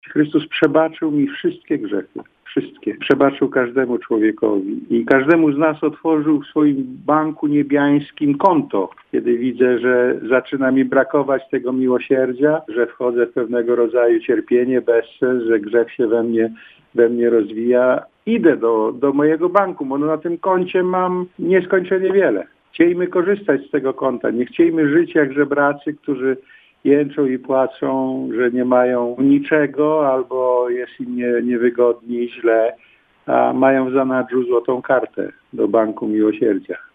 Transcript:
Chrystus przebaczył mi wszystkie grzechy. Wszystkie. Przebaczył każdemu człowiekowi. I każdemu z nas otworzył w swoim banku niebiańskim konto. Kiedy widzę, że zaczyna mi brakować tego miłosierdzia, że wchodzę w pewnego rodzaju cierpienie, bezsens, że grzech się we mnie rozwija, idę do mojego banku, bo na tym koncie mam nieskończenie wiele. Chciejmy korzystać z tego konta. Nie chciejmy żyć jak żebracy, którzy jęczą i płaczą, że nie mają niczego albo jest im niewygodnie i źle, a mają w zanadrzu złotą kartę do banku miłosierdzia.